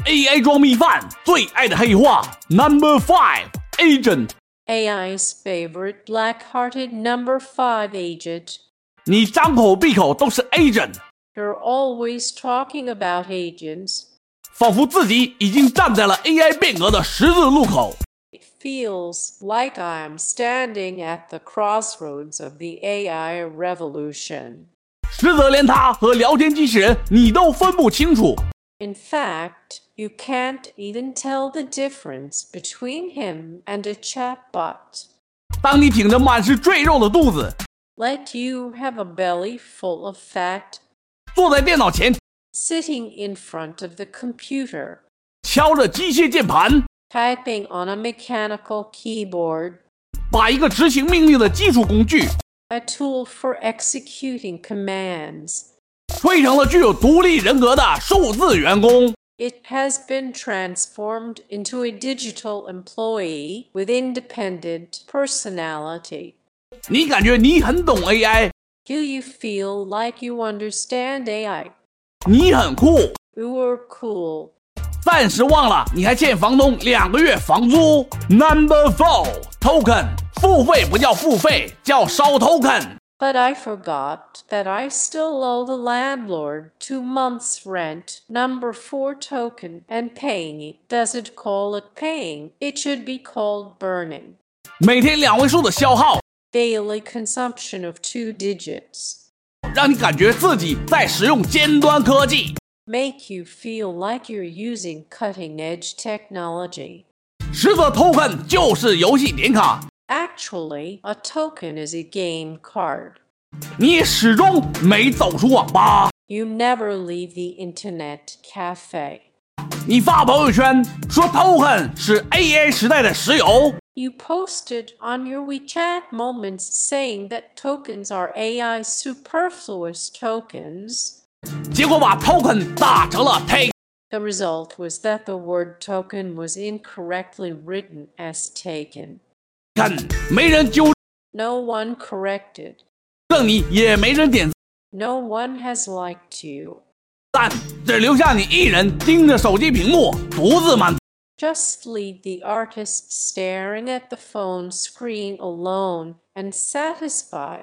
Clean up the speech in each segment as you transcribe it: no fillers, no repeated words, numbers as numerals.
AI 装逼犯最爱的黑话 Number 5 Agent AI's favorite black-hearted number 5 agent. 你张口闭口都是 Agent， You're always talking about agents. 仿佛自己已经站在了 AI 变革的十字路口。 It feels like I'm standing at the crossroads of the AI revolution. 实则连他和聊天机器人你都分不清楚。 In fact, you can't even tell the difference between him and a chatbot. 当你挺着满是赘肉的肚子， Let you have a belly full of fat, 坐在电脑前 sitting in front of the computer, 敲着机械键盘， typing on a mechanical keyboard, 把一个执行命令的基础工具 a tool for executing commands. 吹成了具有独立人格的数字员工。 It has been transformed into a digital employee with independent personality. 你感觉你很懂 AI， Do you feel like you understand AI? 你很酷， You were cool. 暂时忘了你还欠房东2个月房租。Number 4 Token 付费不叫付费，叫烧 Token。 But I forgot that I still owe the landlord 2 months' rent, number 4 token, and paying it doesn't call it paying. It should be called burning. 每天2位数的消耗， Daily consumption of 2 digits. 让你感觉自己在使用尖端科技。 Make you feel like you're using cutting-edge technology. 实则 Token 就是游戏点卡， Actually, a token is a game card. 你始终没走出网吧。 You never leave the internet cafe. 你发朋友圈说 Token 是 AI 时代的石油， You posted on your WeChat moments saying that tokens are AI superfluous tokens. 结果把 Token 打成了 Take。 The result was that the word token was incorrectly written as taken. 没人纠 No one corrected. 正你，也没人点 No one has liked you. 赞，只留下你一人盯着手机屏幕，独自满足。 Just leave the artist staring at the phone screen alone and satisfied.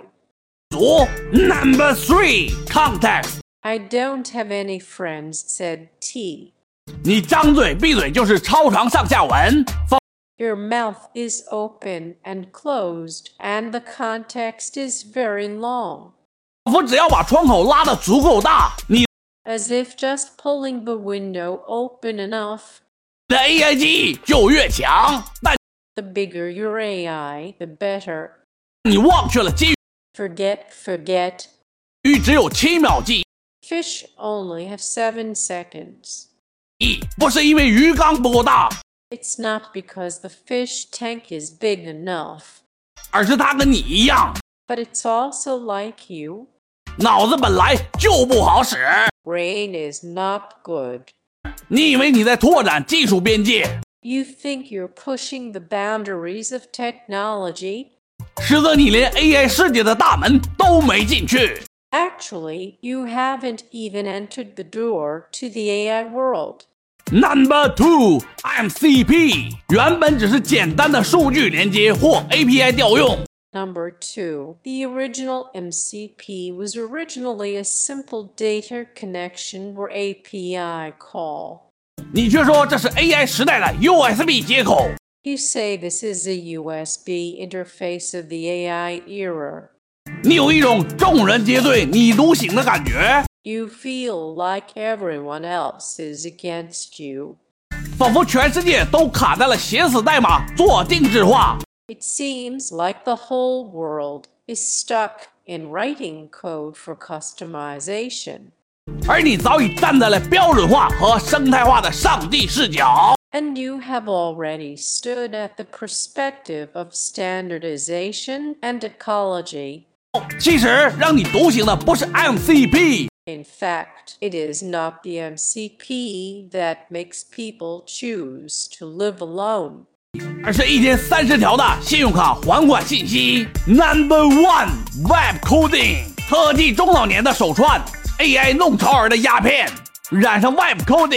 Number 3 Context I don't have any friends, said T. 你张嘴闭嘴就是超长上下文， Your mouth is open and closed, and the context is very long. 仿佛只要把窗口拉得足够大，你 As if just pulling the window open enough. 的 AI 记忆就越强，但 The bigger your AI, the better. 你忘却了机 Forget. 遇只有7秒记 Fish only have 7 seconds. 忆，不是因为鱼缸不够大， It's not because the fish tank is big enough, 而是它跟你一样， but it's also like you. 脑子本来就不好使。 Brain is not good. 你以为你在拓展技术边界， You think you're pushing the boundaries of technology? 实则你连 AI 世界的大门都没进去。 Actually, you haven't even entered the door to the AI world. Number 2 MCP 原本只是简单的数据连接或 API 调用。 Number 2. The original MCP was originally a simple data connection or API call. 你却说这是 AI 时代的 USB 接口。 You say this is a USB interface of the AI era. 你有一种众人皆醉你独醒的感觉， You feel like everyone else is against you. 仿佛全世界都卡在了写死代码做定制化。 It seems like the whole world is stuck in writing code for customization. 而你早已站在了标准化和生态化的上帝视角。 And you have already stood at the perspective of standardization and ecology. 其实让你独醒的不是 MCP， In fact, it is not the MCP that makes people choose to live alone. 而是一天30条的信用卡还款信息。Number 1 Web Coding 科技中老年的手串 AI 弄潮儿的鸦片，染上 Web Coding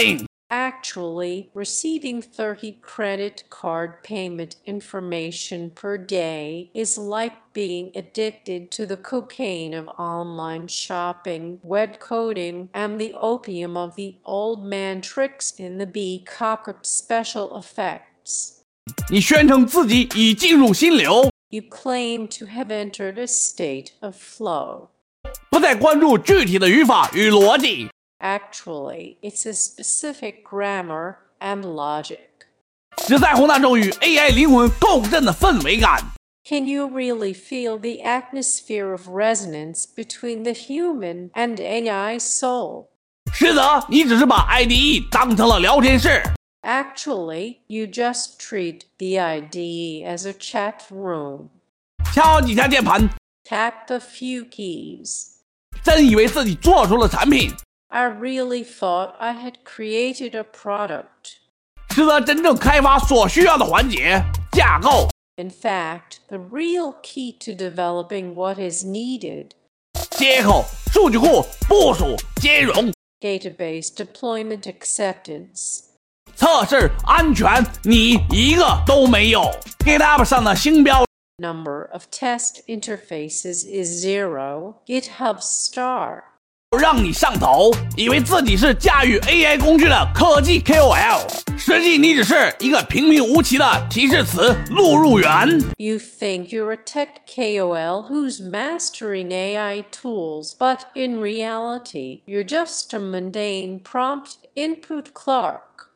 Actually, receiving 30 credit card payment information per day is like being addicted to the cocaine of online shopping, web coding, and the opium of the old man tricks in the B-cock special effects. 你宣称自己已进入心流， You claim to have entered a state of flow. 不再关注具体的语法与逻辑。 Actually, it's a specific grammar and logic. 只在乎那种与 AI 灵魂共振的氛围感。 Can you really feel the atmosphere of resonance between the human and AI soul? 实则你只是把 IDE 当成了聊天室。 Actually, you just treat the IDE as a chat room. 敲几下键盘， Tap a few keys. 真以为自己做出了产品， I really thought I had created a product. 实则真正开发所需要的环节架构。 In fact, the real key to developing what is needed, 接口、数据库、部署、兼容、 database deployment acceptance, 测试、安全，你一个都没有。GitHub 上的星标 number of test interfaces is 0, GitHub star. 让你上头，以为自己是驾驭 AI 工具的科技 KOL， 实际你只是一个平平无奇的提示词录入员。 You think you're a tech KOL who's mastering AI tools, but in reality, you're just a mundane prompt input clerk.